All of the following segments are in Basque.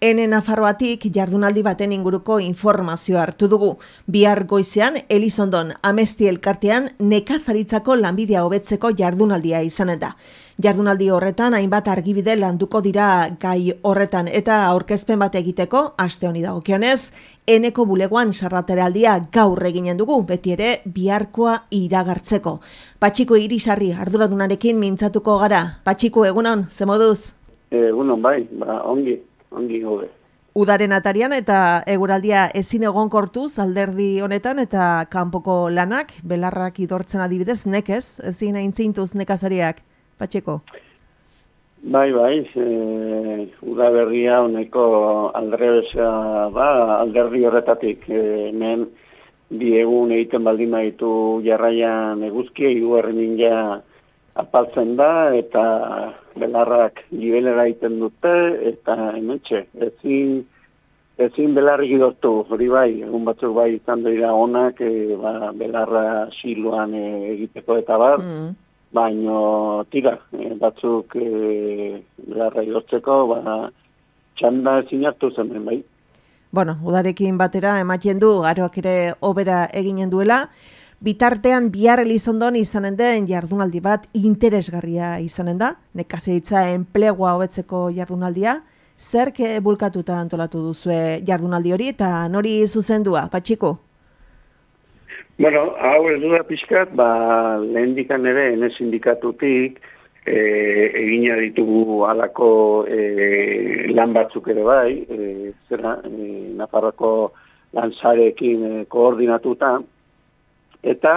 Ene Nafarroatik jardunaldi baten inguruko informazio hartu dugu. Bihar goizean, Elizondon Amesti elkartean nekazaritzako lanbidea hobetzeko jardunaldia izanen da. Jardunaldi horretan hainbat argibide landuko dira gai horretan eta aurkezpen bat egiteko aste honi dagokionez, Eneko bulegoan sarrateraldia gaur eginen dugu, beti ere biharkoa iragartzeko. Patxiko Irisarri arduradunarekin mintzatuko gara. Patxiko, egunon, ze moduz? Egunon bai, ongi gaude. Udaren atarian eta eguraldia ezin egonkortuz alderdi honetan eta kanpoko lanak, belarrak idortzen adibidez, nekez, ezin aintzintuz nekazariak, Patxeko? Bai, uda berria honeko aldrebesa da, alderdi horretatik. Hemen bi egun egiten baldin baditu jarraian eguzkia, hirugarren ninja apaltzen da, eta belarrak gibelera egiten dute, eta hementxe, ezin belarrik idortu, hori bai, egun batzuk bai izan dira onak, belarra siloan egiteko eta bar, baino tira, batzuk belarra idortzeko, txanda ezin hartu zen, bai. Bueno, udarekin batera ematen du, aroak ere hobera eginen duela. Bitartean bihar Elizondon izanen den jardunaldi bat interesgarria izanen da, nekazaritza enplegua hobetzeko jardunaldia. Zerk bulkatuta antolatu duzue jardunaldi hori eta nori zuzendua, Patxiko? Bueno, hau ez duda pixkat, lehendikan ere ene sindikatutik egina ditugu halako lan batzuk ere bai, Nafarroako lansarekin koordinatuta, eta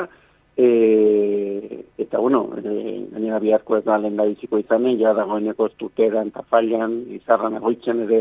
bueno, gainera biharko ez da lehen da biziko izanen, ja dagoeneko Tuteran eta Fallan, Izarran egoitzen ere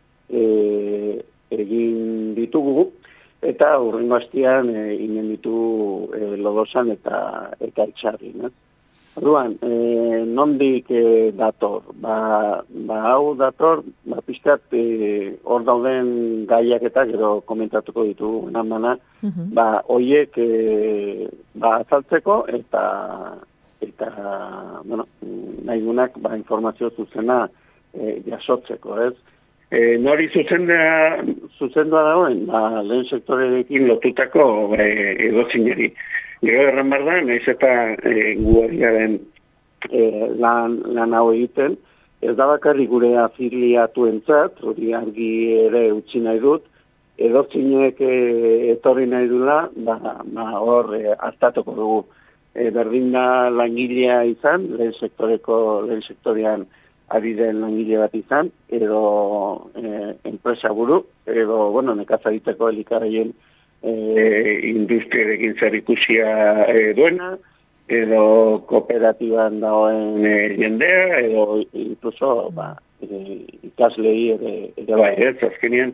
egin ditugu, eta hurrengo hastian inen ditu Lodosan eta Etxarrin. Orduan, nondik dator? Hau dator, pixkat hor dauden gaiak eta gero komentatuko ditugu enamana, hoiek azaltzeko eta bueno, nahi dunak informazio zuzena jasotzeko, ez? Nori zuzendua dagoen, lehen sektorerekin lotutako edotzineri. Gero erran behar da, nahiz eta guariaren lan hau egiten, ez da bakarrik gure afiliatuentzat, hori argi ere utzi nahi dut, edotzinek etorri nahi dula, hor hartatuko dugu. Berdin da langilea izan, lehen sektorean ari den langile bat izan, edo enpresa buru, edo, bueno, nekazariteko elikagaien industriarekin zer ikusia duena, edo kooperatiban dagoen jendea, edo incluso ikaslei ere bai, ez, azkenean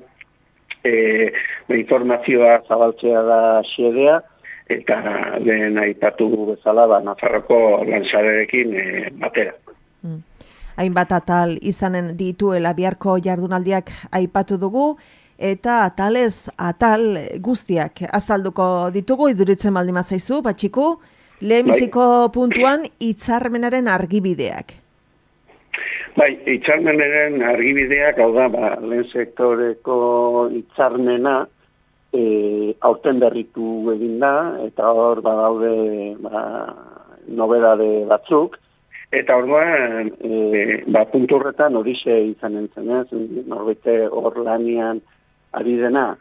informazioa zabaltzea da xedea, eta lehen aipatu bezala Nafarroko lansarerekin batera. Hainbat atal izanen dituela biharko jardunaldiak aipatu dugu, eta atalez atal guztiak azalduko ditugu, iduritzen baldin mazaizu, Patxiku, lehenbiziko puntuan hitzarmenaren argibideak. Bai, hitzarmenaren argibideak, hau da, lehen sektoreko hitzarmena aurten berritu egin da, eta hor badaude nobedade batzuk, eta orduan, puntu horretan horixe izanen zenez, norbete hor lanian ari dena,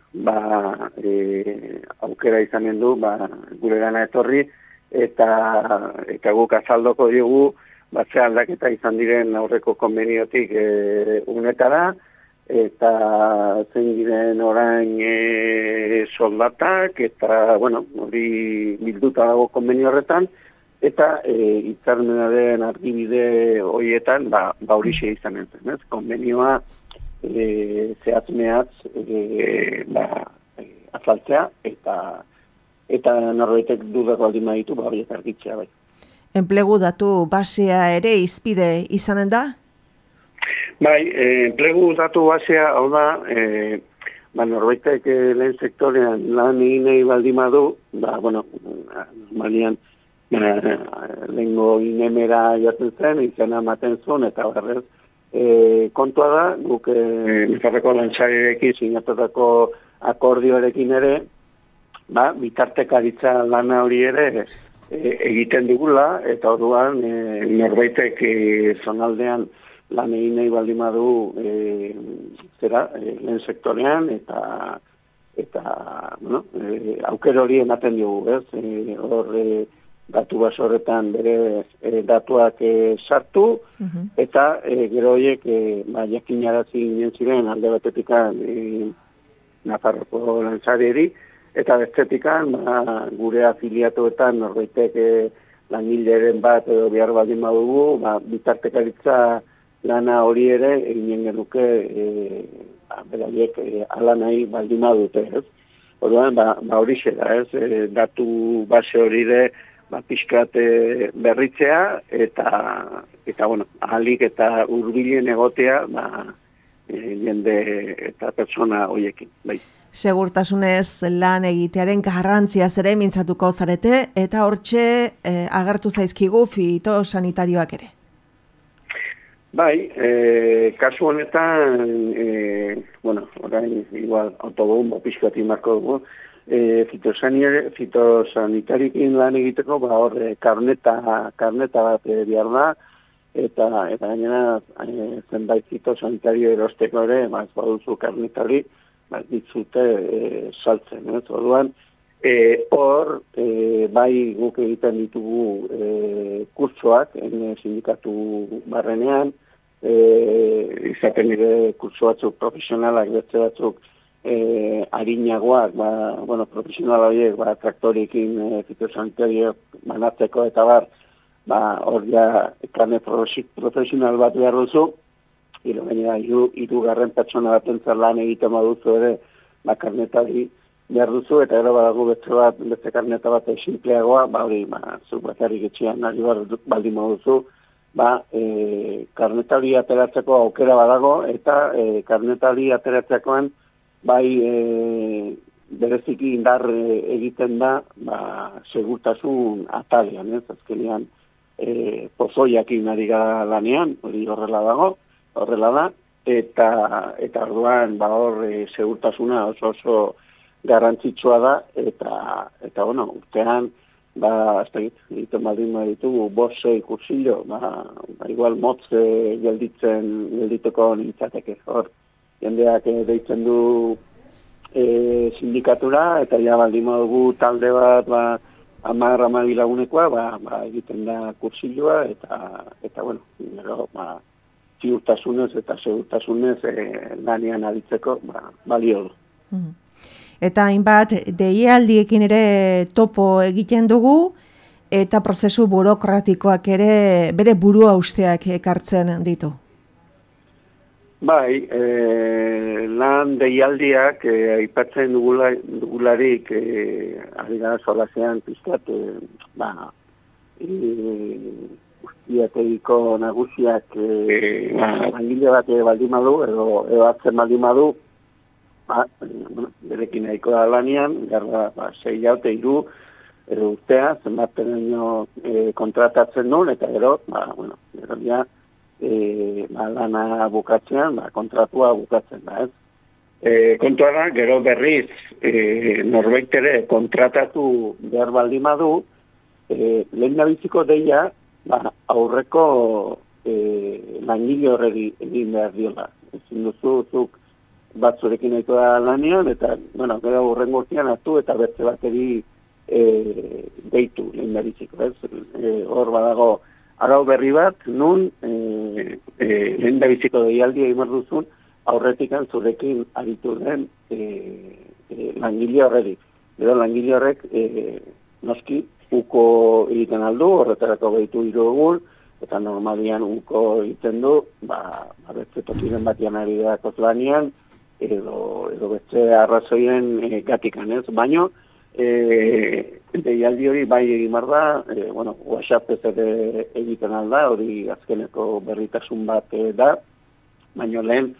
aukera izanen du, gure gana etorri, eta guk azaldoko diogu, ze aldaketa izan diren aurreko konbeniotik unetara, eta zein diren orain soldatak, eta, bueno, hori bilduta dago konbenio horretan, eta hitzarmenaren argibide horietan, horixe izanen zen, ez? Konbenioa zehatz-mehatz azaltzea, eta norbaitek dudak baldin baditu, horiek argitzea bai. Enplegu datu basea ere izpide izanen da? Bai, enplegu datu basea, hau da, norbaitek lehen sektorean lan egin nahi baldin badu, bueno, normalian lehengo inemera jatzen zen, izena ematen zuen, eta horrez, Kontua da, guk Nafarroko Lantzariarekin sinatutako akordioarekin ere, bitartekaritza lana hori ere egiten dugula, eta orduan norbaitek zonaldean lan egin nahi baldin badu lehen sektorean, eta aukera hori ematen dugu, ez? Hor datu baso horretan bere datuak sartu, eta gero horiek jakinarazi ginen ziren alde batetik Nafarroko Lantzariari, eta bestetikan gure afiliatuetan norbaitek langileren bat edo behar baldin badugu, bitartekaritza lana hori ere eginen genuke beraiek ala nahi baldin badute, ez? Orduan, horixe da, ez? Datu base hori ere pixkat berritzea, eta ahalik eta hurbilen egotea jende eta pertsona horiekin, bai. Segurtasunez lan egitearen garrantziaz ere mintzatuko zarete, eta hortxe agertu zaizkigu fitosanitarioak ere. Bai, kasu honetan, orain igual autobombo pixkati marko dugu, fitosanitarikin lan egiteko, hor karneta bat behar da, eta gainera zenbait fitosanitario erosteko ere, baduzu karnetari, ditzute saltzen, ez? Orduan, hor, bai guk egiten ditugu kurtsoak, sindikatu barrenean, izaten ere kurtso batzuk profesionalak, beste batzuk harinagoak, profesional horiek, traktorekin fitosanitario banatzeko eta hor ja karne profesional bat behar duzu, gainera, hirugarren pertsona batentzat lan egiten baduzu ere, karnetari behar duzu, eta gero badago beste karneta bat simpleagoa, hori, zuk bakarrik etxean ari baldin baduzu, karnetari ateratzeko aukera badago, eta karnetari ateratzekoan, bereziki indar egiten da, segurtasun atalean, ez? Azkenean, pozoiakin ari gara lanean, hori horrela da, eta orduan hor segurtasuna oso garrantzitsua da, eta urtean, egiten baldin ditugu, 5-6 kursillo, igual motz gelditeko nintzateke, hor, jendeak deitzen du sindikatura, eta ja baldin dugu talde bat, 10-12 lagunekoa, egiten da kursilloa, eta ziurtasunez eta segurtasunez lanean aditzeko balio du. Eta hainbat deialdiekin ere topo egiten dugu, eta prozesu burokratikoak ere bere burua usteak ekartzen ditu. Bai, lan deialdiak aipatzen dugularik ari gara solasean pizkat, guztiategiko nagusiak langile bat baldin badu, edo hartzen baldin badu, berekin nahiko da lanian, gara 6 jaute 3 edo urtea, zenbaten kontratatzen duen, eta gero, gero ja, lana bukatzean, kontratua bukatzen da, ez? Kontua da, gero berriz, norbait ere kontratatu behar baldin badu, lehen nabiziko deia, aurreko langile horregi egin behar diola. Ezin duzuk batzurekin nahiko da lanean, eta, gero hurrengo urtean hartu eta beste bateri deitu lehen nabiziko, ez? Hor badago, arau berri bat, nun lehen nabiziko deialdia egin behar duzun, aurretikan zurekin aritu den langile horregi. Gero langile horrek noski uko egiten aldu, horretarako behitu 3 egun, eta normalian uko egiten du, beste tokiren batian ari dakoz lanian, edo beste arrazoien gatikan, ez? Baina, deialdi hori bai egin behar da, WhatsApp ez ere egiten alda, hori azkeneko berritasun bat da, baina lehen,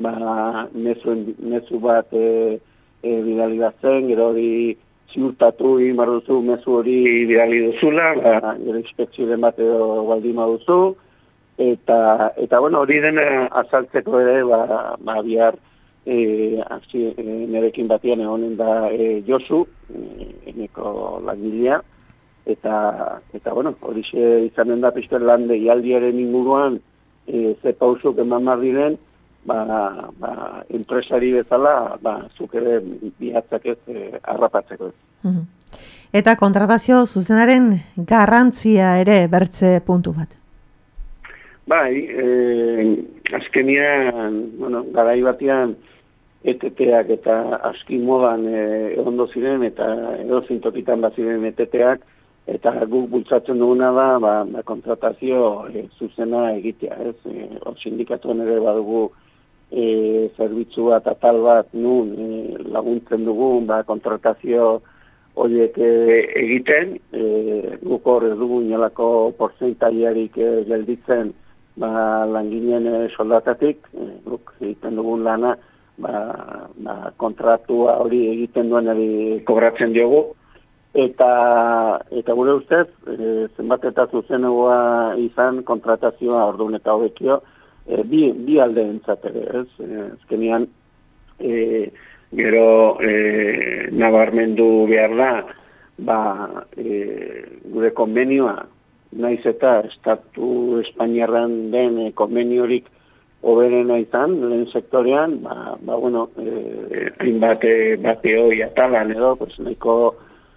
mezu bat bidali bat zen, gero hori ziurtatu egin behar duzu, mezu hori bidali duzula, gero inspekzioen bat edo baldin baduzu, Eta bueno, hori dena azaltzeko ere, bihar nerekin batian egonen da Josu, eneko langilea, eta bueno, hori izanen da pizten lan deialdiaren inguruan, ze pausuk eman diren, enpresari bezala, zuk ere bihatzak ez harrapatzeko ez. Eta kontratazio zuzenaren garrantzia ere bertze puntu bat. Bai, azkenian, garai batean ETT-ak eta aski modan egondo ziren eta edozein tokitan ziren ETT-ak, eta guk bultzatzen duguna da kontratazio zuzena egitea, ez? Sindikatuen ere badugu zerbitzu bat atal bat nun laguntzen dugun kontratazio horiek egiten, guk hor ez dugu inolako portzentaiarik gelditzen langileen soldatatik, guk egiten dugun lana kontratua hori egiten duenari kobratzen diogu, eta gure ustez, zenbat eta zuzenegoa izan kontratazioa orduan eta hobekio, bi alde entzatere, ez? Ezkenean, gero nabarmendu behar da, gure konbenioa, naiz eta Estatu Espainiarran den konbeniorik hoberena izan, lehen sektorean, hainbat hoi atalan edo, nahiko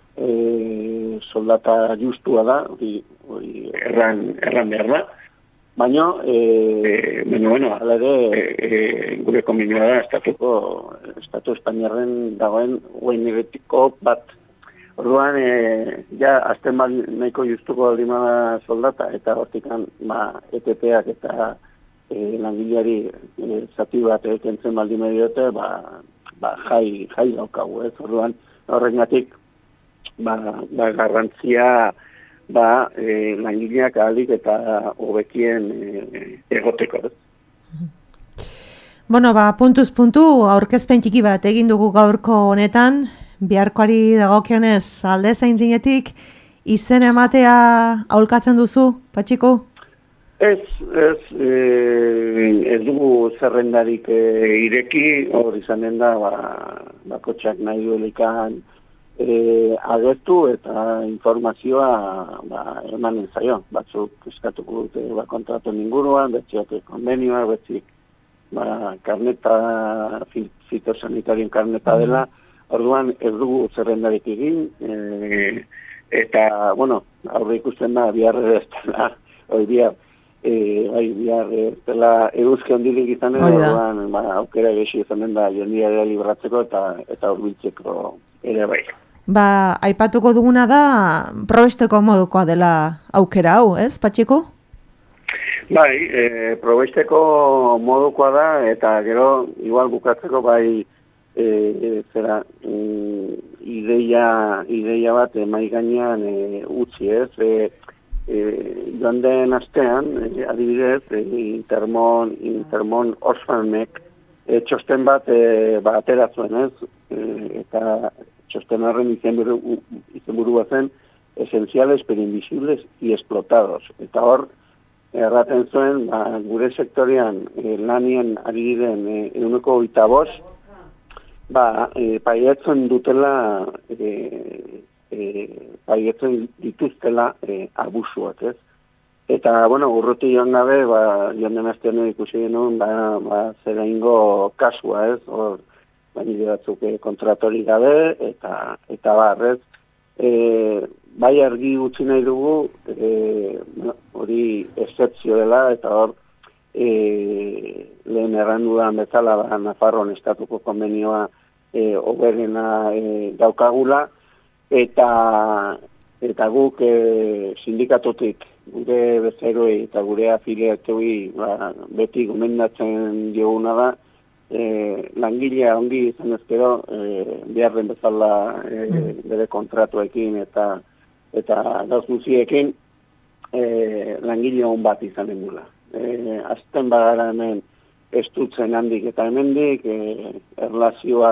soldata justua da, hori erran behar da, baina, ala ere, gure konbenioa da, Estatu Espainiarren dagoen ueneretiko bat. Orduan, azten nahiko justuko aldimada soldata, eta hortikan, ETT-ak eta langileari zati bat kentzen baldima diote, jai daukagu, ez? Orduan, horrengatik, garrantzia, langileak ahalik eta hobekien egoteko, ez? Bueno, puntuz puntu, aurkezpen txiki bat egin dugu gaurko honetan, biharkoari dagokionez alde zaintzinetik, izen ematea aholkatzen duzu, Patxiku? Ez dugu zerrendarik ireki, hor izanen da, bakotxak nahi duelikan agertu eta informazioa emanen zaio. Batzuk eskatuko dute kontratu inguruan, betziak konbenioa, betzik karneta, fitosanitarien karneta dela, orduan ez dugu zerrendarik egin, eta, aurre ikusten da, bihar ez dela, bihar ez dela eguzki ondilik izan orduan, aukera egesi izanen da, jendia ere libratzeko eta urbiltzeko ere bai. Aipatuko duguna da, probesteko modukoa dela aukera hau, ez, Patxiku? Bai, probesteko modukoa da, eta gero, igual bukatzeko bai, ideia bat mai gainean utzi, ez? Joan den astean, adibidez, Intermon Oxfamek txosten bat atera zuen, ez? Eta txosten horren izenburua zen esenciales pero invisibles y explotados. Eta hor, erraten zuen, gure sektorean lanien ari diren 125, paietzen dutela, paietzen dituztela abusuak, ez? Eta, urruti joan gabe, joan den astean ikusi genuen, zera ingo kasua, ez? Hor, baina batzuk kontratori gabe, eta barrez. Bai argi utzi nahi dugu, hori excepzio dela, eta hor, lehen errandudan bezala Nafarroan estatuko konbenioa oberena daukagula, eta guk sindikatotik gure bezeroei eta gure afiliatuei beti gomendatzen dioguna da, langilea ongi izan ezkero beharren bezala bere kontratuekin eta gauz guziekin langile on bat izanen dula. Azten bagara hemen estutzen handik eta hemendik,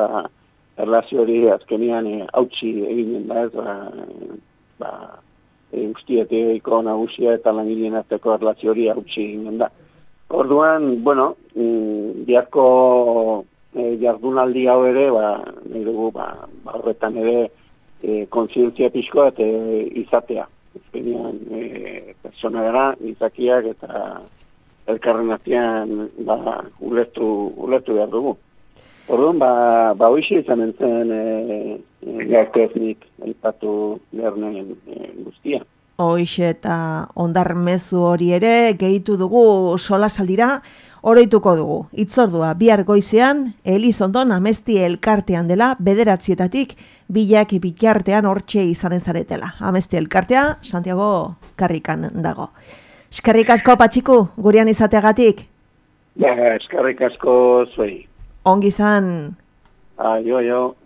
erlazio hori azkenian hautsi eginen da, ez? guztietiko nagusia eta langileen arteko erlazio hori hautsi ginen da. Orduan, bueno, biharko jardunaldi hau ere, nahi dugu, horretan ere kontzientzia pixkoa eta izatea. Ezkenean, persona gara, izakiak eta elkarren artean ulertu behar dugu. Orduan, hoxe izan entzen gazteaznik elpatu lernen guztia. Hoxe eta ondar mezu hori ere gehitu dugu solasaldira, oroituko dugu. Itzordua bihar goizean, Elizondon Amesti elkartean dela, 9:00 bilak bitartean hortxe izanen zaretela. Amesti elkartea, Santiago Karrikan dago. Eskerrik asko, Patxiku, gurean izateagatik. Eskerrik asko zuei. Ongi izan. Jo.